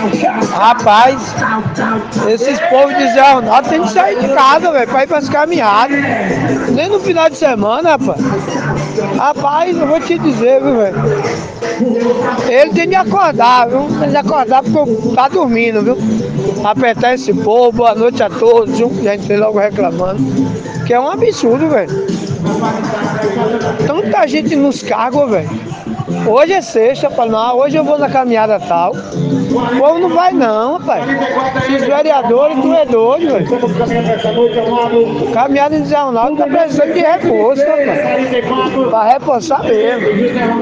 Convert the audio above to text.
Rapaz, esses povos de Zé Ronaldo tem que sair de casa, velho, pra ir pras caminhadas. Nem no final de semana, rapaz. Rapaz, eu vou te dizer, viu, velho? Ele tem que acordar, viu? Tem que acordar porque tá dormindo, viu? Apertar esse povo, boa noite a todos, viu? Já entrei logo reclamando. Que é um absurdo, velho. Tanta gente nos cargos, velho. Hoje é sexta, para não, hoje eu vou na caminhada tal. O povo não vai não, rapaz. Esses vereadores, tu é doido, velho. Caminhada de Zé Ronaldo tá precisando de reforço, rapaz. Pra reforçar mesmo.